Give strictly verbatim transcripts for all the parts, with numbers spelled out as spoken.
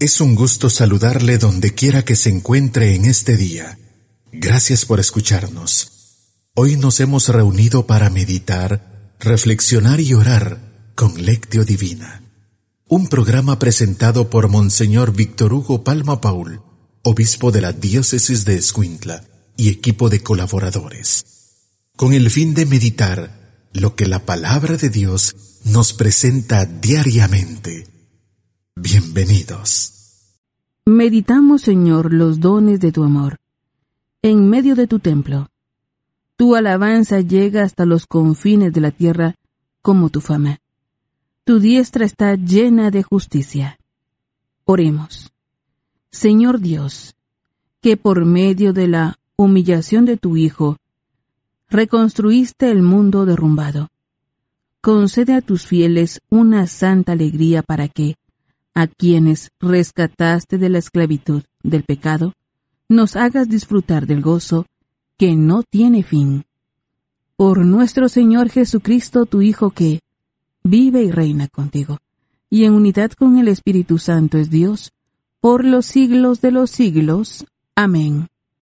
Es un gusto saludarle donde quiera que se encuentre en este día. Gracias por escucharnos. Hoy nos hemos reunido para meditar, reflexionar y orar con Lectio Divina. Un programa presentado por Monseñor Víctor Hugo Palma Paul, obispo de la diócesis de Escuintla y equipo de colaboradores, con el fin de meditar lo que la palabra de Dios nos presenta diariamente. Bienvenidos. Meditamos, Señor, los dones de tu amor. En medio de tu templo, tu alabanza llega hasta los confines de la tierra como tu fama. Tu diestra está llena de justicia. Oremos. Señor Dios, que por medio de la humillación de tu Hijo, reconstruiste el mundo derrumbado. Concede a tus fieles una santa alegría para que, a quienes rescataste de la esclavitud del pecado, nos hagas disfrutar del gozo que no tiene fin. Por nuestro Señor Jesucristo, tu Hijo, que vive y reina contigo, y en unidad con el Espíritu Santo es Dios, por los siglos de los siglos. Amén.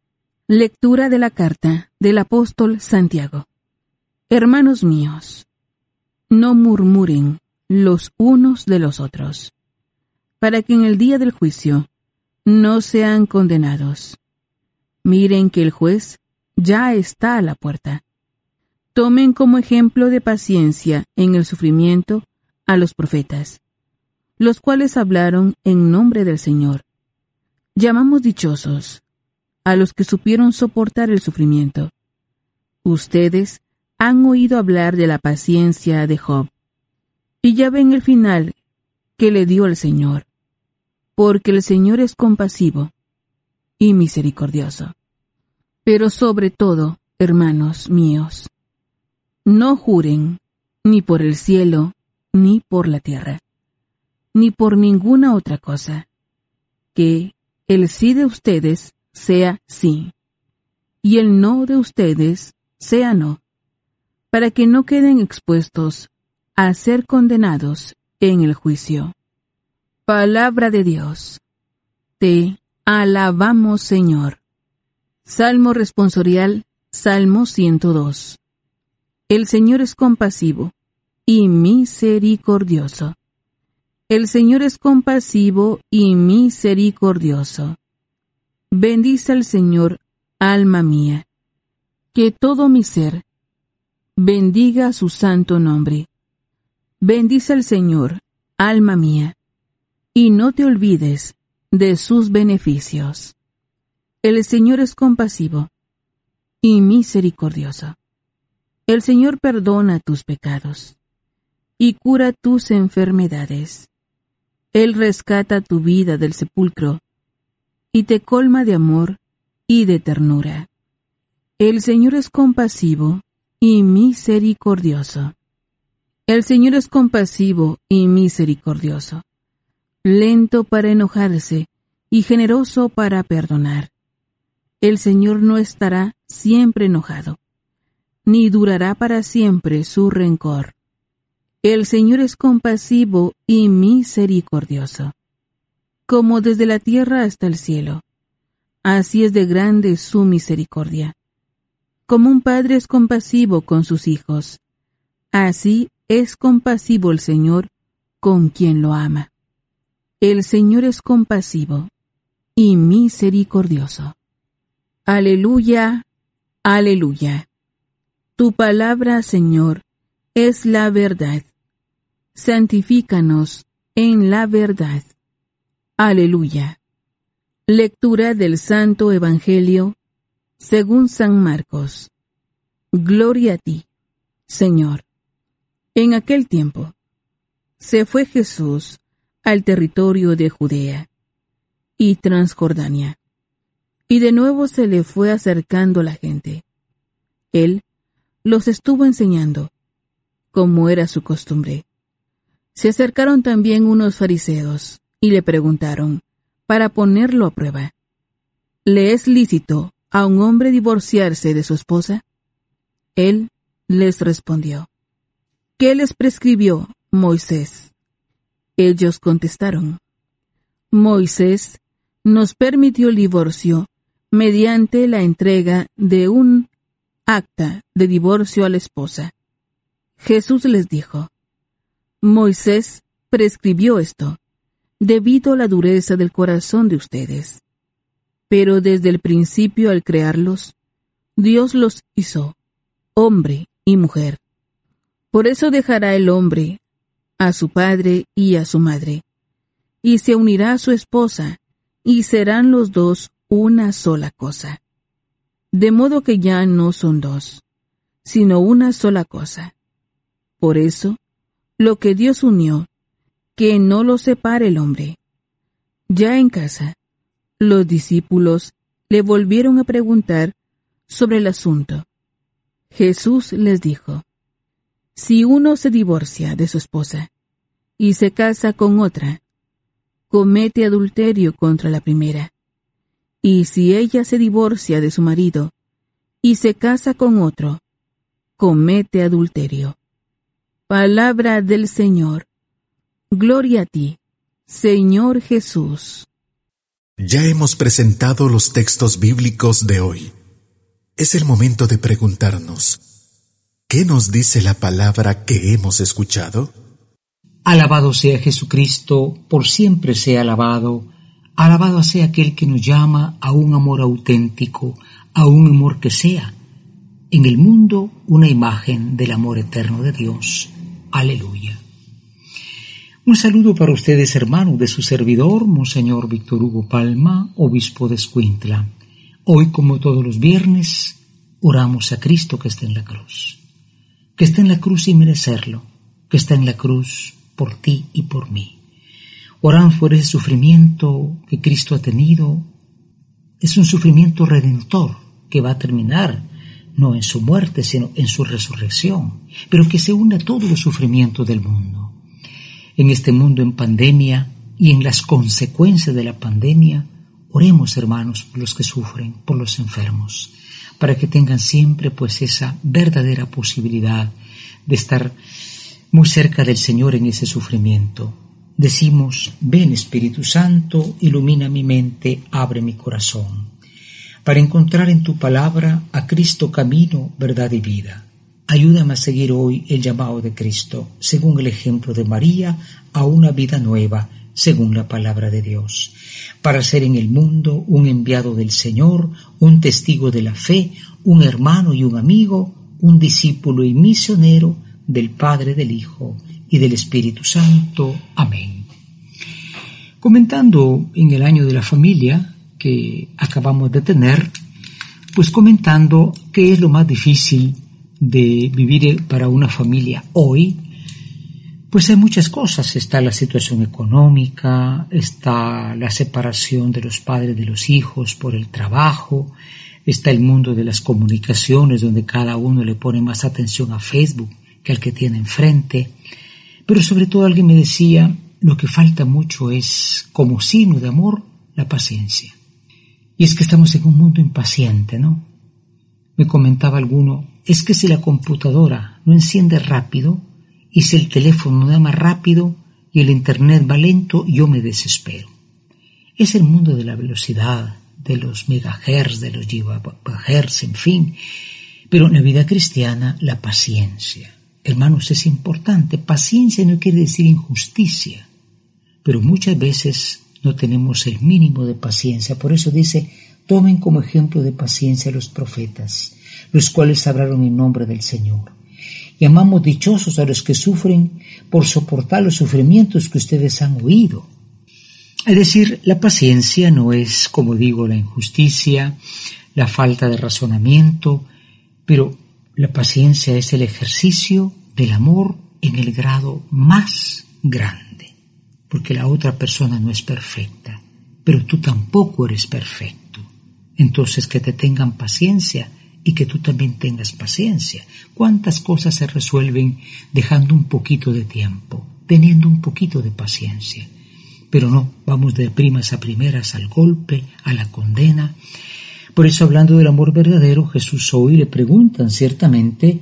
Lectura de la carta del apóstol Santiago. Hermanos míos, no murmuren los unos de los otros, para que en el día del juicio no sean condenados. Miren que el juez ya está a la puerta. Tomen como ejemplo de paciencia en el sufrimiento a los profetas, los cuales hablaron en nombre del Señor. Llamamos dichosos a los que supieron soportar el sufrimiento. Ustedes han oído hablar de la paciencia de Job, y ya ven el final que le dio el Señor, porque el Señor es compasivo y misericordioso. Pero sobre todo, hermanos míos, no juren ni por el cielo, ni por la tierra, ni por ninguna otra cosa, que el sí de ustedes sea sí, y el no de ustedes sea no, para que no queden expuestos a ser condenados en el juicio. Palabra de Dios. Te alabamos, Señor. Salmo responsorial, Salmo ciento dos. El Señor es compasivo y misericordioso. El Señor es compasivo y misericordioso. Bendice al Señor, alma mía. Que todo mi ser bendiga su santo nombre. Bendice al Señor, alma mía, y no te olvides de sus beneficios. El Señor es compasivo y misericordioso. El Señor perdona tus pecados y cura tus enfermedades. Él rescata tu vida del sepulcro y te colma de amor y de ternura. El Señor es compasivo y misericordioso. El Señor es compasivo y misericordioso, lento para enojarse y generoso para perdonar. El Señor no estará siempre enojado, ni durará para siempre su rencor. El Señor es compasivo y misericordioso. Como desde la tierra hasta el cielo, así es de grande su misericordia. Como un padre es compasivo con sus hijos, así es compasivo el Señor con quien lo ama. El Señor es compasivo y misericordioso. Aleluya, aleluya. Tu palabra, Señor, es la verdad. Santifícanos en la verdad. Aleluya. Lectura del Santo Evangelio según San Marcos. Gloria a ti, Señor. En aquel tiempo, se fue Jesús al territorio de Judea y Transjordania, y de nuevo se le fue acercando la gente. Él los estuvo enseñando, como era su costumbre. Se acercaron también unos fariseos, y le preguntaron, para ponerlo a prueba, ¿le es lícito a un hombre divorciarse de su esposa? Él les respondió, ¿qué les prescribió Moisés? Ellos contestaron, Moisés nos permitió el divorcio mediante la entrega de un acta de divorcio a la esposa. Jesús les dijo: Moisés prescribió esto, debido a la dureza del corazón de ustedes. Pero desde el principio, al crearlos, Dios los hizo hombre y mujer. Por eso dejará el hombre a su padre y a su madre, y se unirá a su esposa, y serán los dos una sola cosa. De modo que ya no son dos, sino una sola cosa. Por eso, lo que Dios unió, que no lo separe el hombre. Ya en casa, los discípulos le volvieron a preguntar sobre el asunto. Jesús les dijo: Si uno se divorcia de su esposa y se casa con otra, comete adulterio contra la primera. Y si ella se divorcia de su marido y se casa con otro, comete adulterio. Palabra del Señor. Gloria a ti, Señor Jesús. Ya hemos presentado los textos bíblicos de hoy. Es el momento de preguntarnos: ¿qué nos dice la palabra que hemos escuchado? Alabado sea Jesucristo, por siempre sea alabado. Alabado sea aquel que nos llama a un amor auténtico, a un amor que sea en el mundo una imagen del amor eterno de Dios. Aleluya. Un saludo para ustedes, hermanos, de su servidor, Monseñor Víctor Hugo Palma, obispo de Escuintla. Hoy, como todos los viernes, oramos a Cristo que está en la cruz. Que está en la cruz sin merecerlo, que está en la cruz por ti y por mí. Oramos por ese sufrimiento que Cristo ha tenido. Es un sufrimiento redentor que va a terminar no en su muerte, sino en su resurrección, pero que se une a todos los sufrimientos del mundo. En este mundo en pandemia y en las consecuencias de la pandemia, oremos, hermanos, por los que sufren, por los enfermos, para que tengan siempre pues esa verdadera posibilidad de estar muy cerca del Señor en ese sufrimiento. Decimos: ven Espíritu Santo, ilumina mi mente, abre mi corazón, para encontrar en tu palabra a Cristo camino, verdad y vida. Ayúdame a seguir hoy el llamado de Cristo, según el ejemplo de María, a una vida nueva, según la palabra de Dios, para ser en el mundo un enviado del Señor, un testigo de la fe, un hermano y un amigo, un discípulo y misionero del Padre, del Hijo y del Espíritu Santo. Amén. Comentando en el año de la familia que acabamos de tener, pues comentando qué es lo más difícil de vivir para una familia hoy, pues hay muchas cosas. Está la situación económica, está la separación de los padres de los hijos por el trabajo, está el mundo de las comunicaciones donde cada uno le pone más atención a Facebook que al que tiene enfrente. Pero sobre todo alguien me decía, lo que falta mucho es, como signo de amor, la paciencia. Y es que estamos en un mundo impaciente, ¿no? Me comentaba alguno, es que si la computadora no enciende rápido, y si el teléfono no da más rápido, y el internet va lento, yo me desespero. Es el mundo de la velocidad, de los megahertz, de los gigahertz, en fin. Pero en la vida cristiana, la paciencia. Hermanos, es importante. Paciencia no quiere decir injusticia, pero muchas veces no tenemos el mínimo de paciencia. Por eso dice, tomen como ejemplo de paciencia a los profetas, los cuales hablaron en nombre del Señor. Llamamos dichosos a los que sufren por soportar los sufrimientos que ustedes han oído. Es decir, la paciencia no es, como digo, la injusticia, la falta de razonamiento, pero la paciencia es el ejercicio del amor en el grado más grande, porque la otra persona no es perfecta, pero tú tampoco eres perfecto. Entonces, que te tengan paciencia y que tú también tengas paciencia. ¿Cuántas cosas se resuelven dejando un poquito de tiempo, teniendo un poquito de paciencia? Pero no, vamos de primas a primeras al golpe, a la condena. Por eso, hablando del amor verdadero, Jesús hoy le preguntan ciertamente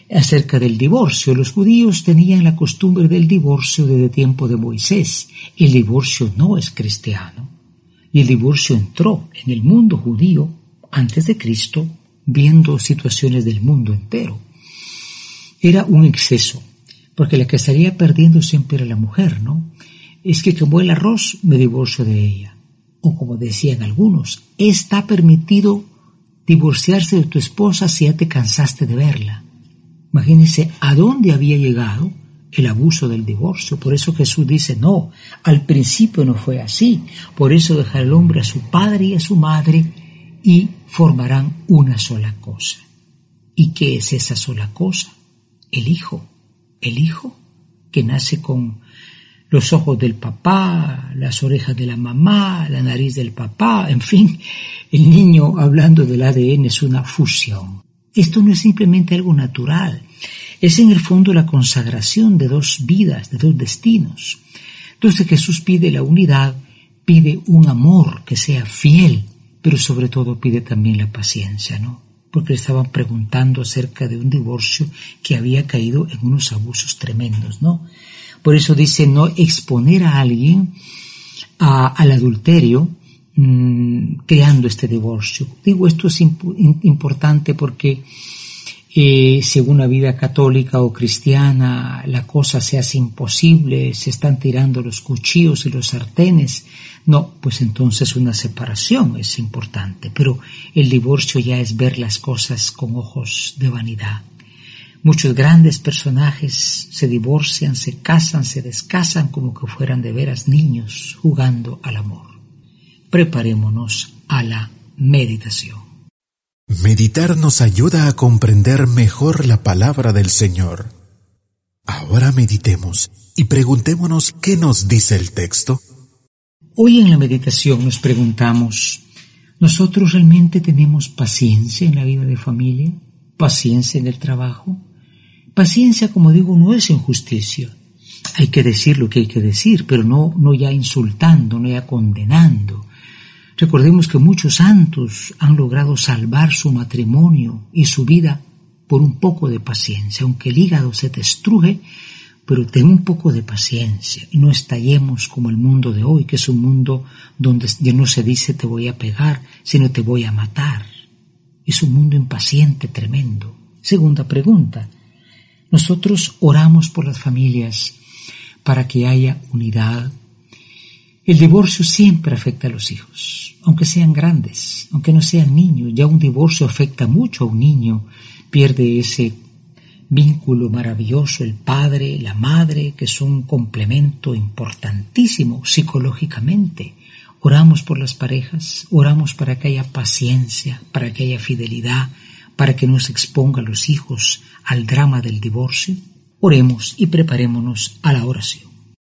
acerca del divorcio. Los judíos tenían la costumbre del divorcio desde el tiempo de Moisés. El divorcio no es cristiano. Y el divorcio entró en el mundo judío antes de Cristo, viendo situaciones del mundo entero. Era un exceso, porque la que estaría perdiendo siempre era la mujer, ¿no? Es que quemó el arroz, me divorcio de ella. O como decían algunos, está permitido divorciarse de tu esposa si ya te cansaste de verla. Imagínense a dónde había llegado el abuso del divorcio. Por eso Jesús dice, no, al principio no fue así. Por eso dejará el hombre a su padre y a su madre y formarán una sola cosa. ¿Y qué es esa sola cosa? El hijo. El hijo que nace con los ojos del papá, las orejas de la mamá, la nariz del papá, en fin, el niño, hablando del A D N, es una fusión. Esto no es simplemente algo natural, es en el fondo la consagración de dos vidas, de dos destinos. Entonces Jesús pide la unidad, pide un amor que sea fiel, pero sobre todo pide también la paciencia, ¿no? Porque le estaban preguntando acerca de un divorcio que había caído en unos abusos tremendos, ¿no? Por eso dice no exponer a alguien a, al adulterio mmm, creando este divorcio. Digo, esto es imp- importante porque eh, según la vida católica o cristiana la cosa se hace imposible, se están tirando los cuchillos y los sartenes. No, pues entonces una separación es importante, pero el divorcio ya es ver las cosas con ojos de vanidad. Muchos grandes personajes se divorcian, se casan, se descasan como que fueran de veras niños jugando al amor. Preparémonos a la meditación. Meditar nos ayuda a comprender mejor la palabra del Señor. Ahora meditemos y preguntémonos qué nos dice el texto. Hoy en la meditación nos preguntamos, ¿nosotros realmente tenemos paciencia en la vida de familia? ¿Paciencia en el trabajo? Paciencia, como digo, no es injusticia. Hay que decir lo que hay que decir, pero no, no ya insultando, no ya condenando. Recordemos que muchos santos han logrado salvar su matrimonio y su vida por un poco de paciencia. Aunque el hígado se destruye, pero ten un poco de paciencia y no estallemos como el mundo de hoy, que es un mundo donde ya no se dice te voy a pegar, sino te voy a matar. Es un mundo impaciente, tremendo. Segunda pregunta. Nosotros oramos por las familias para que haya unidad. El divorcio siempre afecta a los hijos, aunque sean grandes, aunque no sean niños. Ya un divorcio afecta mucho a un niño, pierde ese vínculo maravilloso, el padre, la madre, que son un complemento importantísimo psicológicamente. Oramos por las parejas, oramos para que haya paciencia, para que haya fidelidad, para que no se exponga a los hijos al drama del divorcio. Oremos y preparémonos a la oración.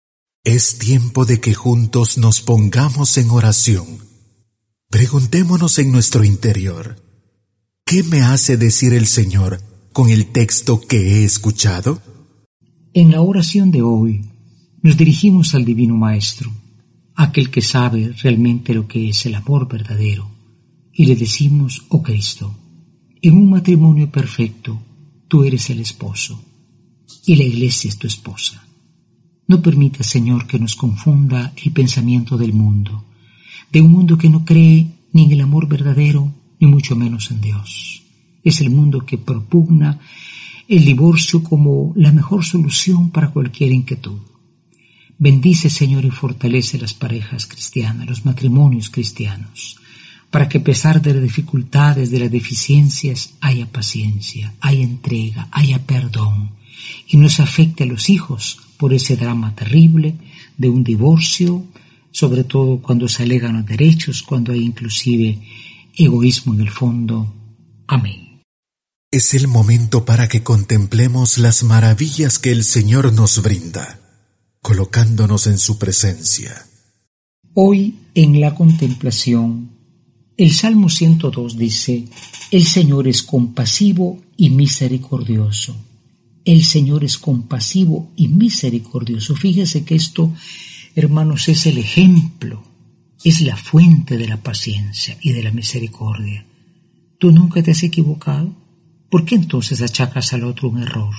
Es tiempo de que juntos nos pongamos en oración. Preguntémonos en nuestro interior, ¿qué me hace decir el Señor con el texto que he escuchado? En la oración de hoy nos dirigimos al Divino Maestro, aquel que sabe realmente lo que es el amor verdadero, y le decimos, oh Cristo, en un matrimonio perfecto, tú eres el esposo, y la iglesia es tu esposa. No permita, Señor, que nos confunda el pensamiento del mundo, de un mundo que no cree ni en el amor verdadero, ni mucho menos en Dios. Es el mundo que propugna el divorcio como la mejor solución para cualquier inquietud. Bendice, Señor, y fortalece las parejas cristianas, los matrimonios cristianos, para que a pesar de las dificultades, de las deficiencias, haya paciencia, haya entrega, haya perdón, y no se afecte a los hijos por ese drama terrible de un divorcio, sobre todo cuando se alegan los derechos, cuando hay inclusive egoísmo en el fondo. Amén. Es el momento para que contemplemos las maravillas que el Señor nos brinda, colocándonos en su presencia. Hoy en la contemplación, el Salmo ciento dos dice, el Señor es compasivo y misericordioso. El Señor es compasivo y misericordioso. Fíjese que esto, hermanos, es el ejemplo, es la fuente de la paciencia y de la misericordia. ¿Tú nunca te has equivocado? ¿Por qué entonces achacas al otro un error?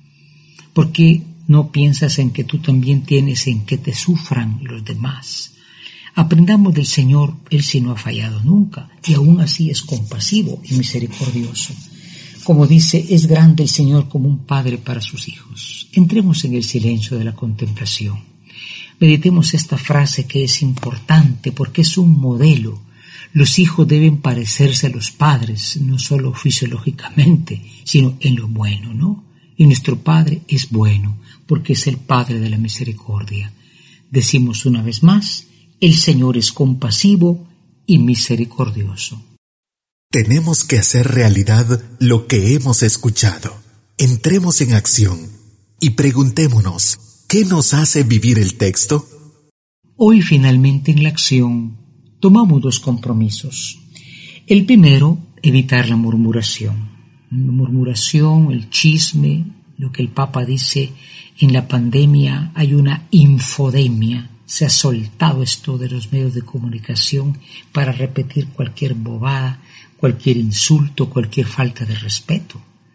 ¿Por qué no piensas en que tú también tienes en que te sufran los demás? Aprendamos del Señor, Él sí no ha fallado nunca, y aún así es compasivo y misericordioso. Como dice, es grande el Señor como un padre para sus hijos. Entremos en el silencio de la contemplación. Meditemos esta frase que es importante porque es un modelo. Los hijos deben parecerse a los padres, no solo fisiológicamente, sino en lo bueno, ¿no? Y nuestro Padre es bueno, porque es el Padre de la misericordia. Decimos una vez más, el Señor es compasivo y misericordioso. Tenemos que hacer realidad lo que hemos escuchado. Entremos en acción y preguntémonos, ¿qué nos hace vivir el texto? Hoy finalmente en la acción tomamos dos compromisos. El primero, evitar la murmuración. La murmuración, el chisme, lo que el Papa dice, en la pandemia hay una infodemia. Se ha soltado esto de los medios de comunicación para repetir cualquier bobada, cualquier insulto, cualquier falta de respeto.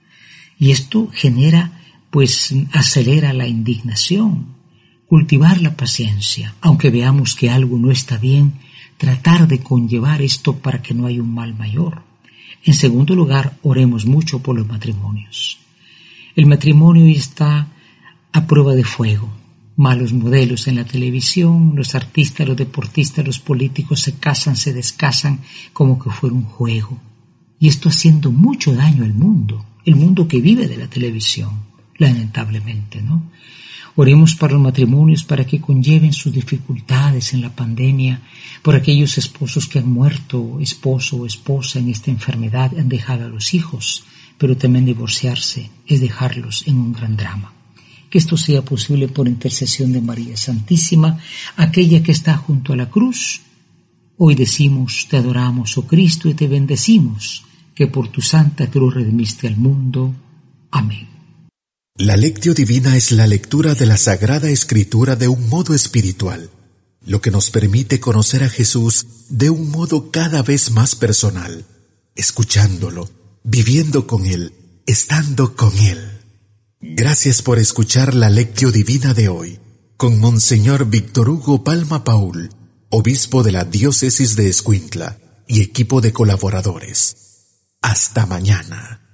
Y esto genera, pues, acelera la indignación. Cultivar la paciencia, aunque veamos que algo no está bien, tratar de conllevar esto para que no haya un mal mayor. En segundo lugar, oremos mucho por los matrimonios. El matrimonio hoy está a prueba de fuego. Malos modelos en la televisión, los artistas, los deportistas, los políticos se casan, se descasan como que fuera un juego. Y esto haciendo mucho daño al mundo, el mundo que vive de la televisión, lamentablemente, ¿no? Oremos para los matrimonios para que conlleven sus dificultades en la pandemia, por aquellos esposos que han muerto, esposo o esposa en esta enfermedad, han dejado a los hijos, pero también divorciarse es dejarlos en un gran drama. Que esto sea posible por intercesión de María Santísima, aquella que está junto a la cruz. Hoy decimos, te adoramos, oh Cristo, y te bendecimos, que por tu santa cruz redimiste al mundo. Amén. La Lectio Divina es la lectura de la Sagrada Escritura de un modo espiritual, lo que nos permite conocer a Jesús de un modo cada vez más personal, escuchándolo, viviendo con Él, estando con Él. Gracias por escuchar la Lectio Divina de hoy, con Monseñor Víctor Hugo Palma Paul, obispo de la Diócesis de Escuintla y equipo de colaboradores. Hasta mañana.